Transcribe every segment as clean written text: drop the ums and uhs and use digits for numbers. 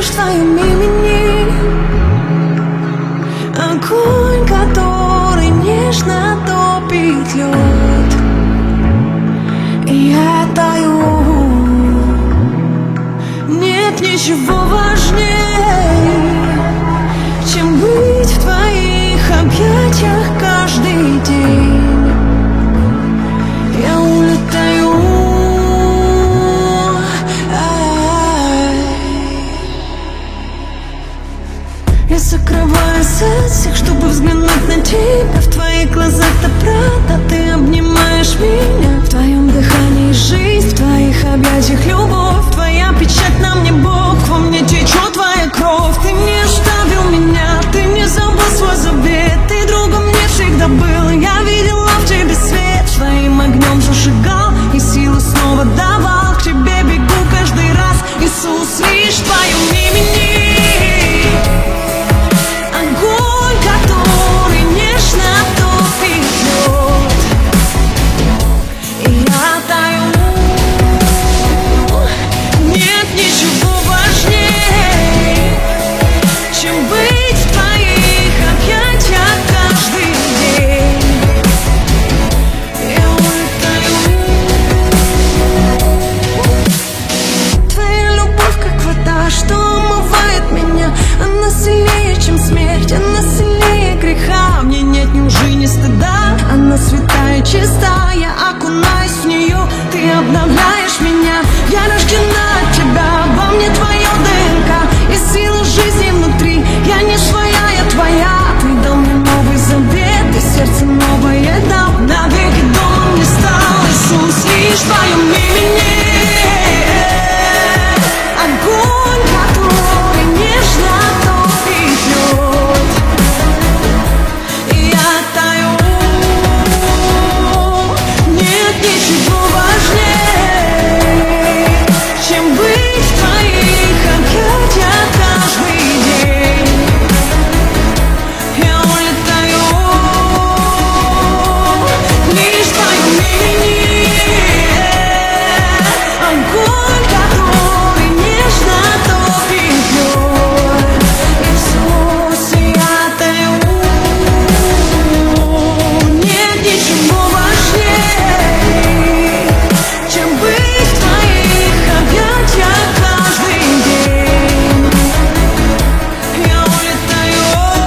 лишь в твоем имени. Огонь, который нежно топит лед, и я таю. Нет ничего важнее, чем быть в твоих объятиях каждый день. Я улетаю. Я закрываюсь от всех, чтобы взглянуть на тебя. В твоих глазах та правда, ты обнимаешь меня. В твоем дыхании жизнь, в твоих объятиях любовь. Твоя печать на мне Бог, во мне течет твоя кровь. Ты не оставил меня, ты не забыл свой завет. Ты другом мне всегда был, я видела в тебе свет. Своим огнем зажигал и силу снова давал. К тебе бегу каждый раз, Иисус, лишь в твоем имени. Огонь, который нежно топит лед, и я таю. Нет ничего важнее, чем быть в твоих объятиях каждый день. Я улетаю. Твоя любовь как вода, что омывает меня. Она сильнее, чем смерть, она сильнее греха. Мне нет ни лжи, ни стыда. Она святая, чистая, я окунаюсь в нее. Ты обновляешь меня, я рождена от тебя. Во мне твое ДНК и сила жизни внутри. Я не своя, я твоя. Ты дал мне новый завет, и сердце новое дал. Навеки домом не стал, Иисус, лишь в твоем имени. Огонь, который нежно топит лед, и я таю. Нет ничего важнее, чем быть в твоих объятиях каждый день. Я улетаю. Лишь в твоем имени. Огонь, который нежно топит лед, Иисус, я таю. Нет ничего важнее, чем быть в твоих объятиях каждый день. Я улетаю.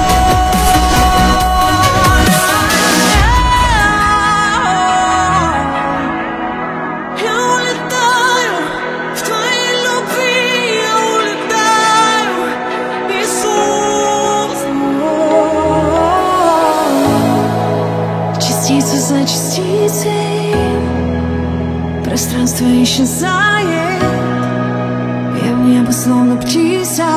Я улетаю в твоей любви, я улетаю, Иисус. Частица за частицей пространство исчезает. Я в небо словно птица,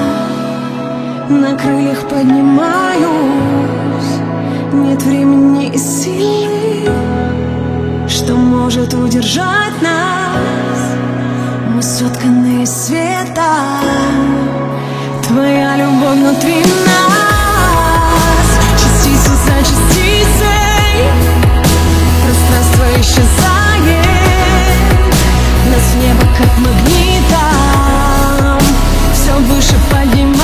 на крыльях поднимаюсь. Нет времени и силы, что может удержать нас. Мы сотканы из света, твоя любовь внутри нас. Частица за частицей пространство исчезает. Нас в небо как магнитом все выше поднимает.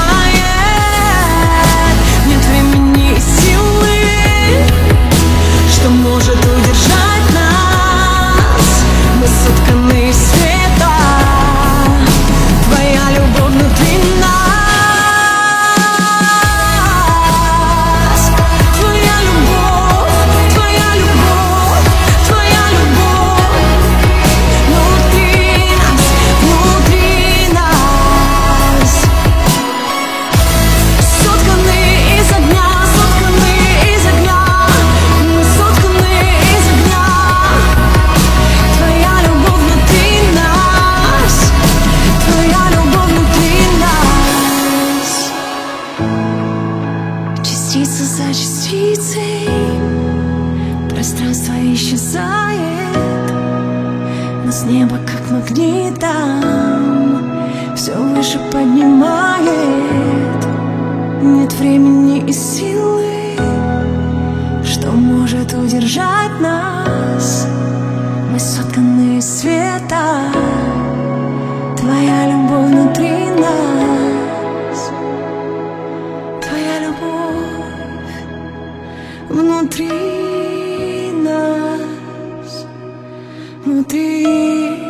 Нет времени и силы, что может удержать нас. Мы сотканы из света, твоя любовь внутри нас. Твоя любовь, твоя любовь, твоя любовь внутри нас, внутри нас. Сотканы из огня, сотканы из огня. Мы сотканы из огня. Твоя любовь внутри нас, твоя любовь внутри нас. Частица за частицей пространство исчезает. Нас небо как магнитом все выше поднимает. Нет времени и силы, что может удержать нас. Мы сотканы из света, твоя любовь внутри нас. внутри нас, внутри.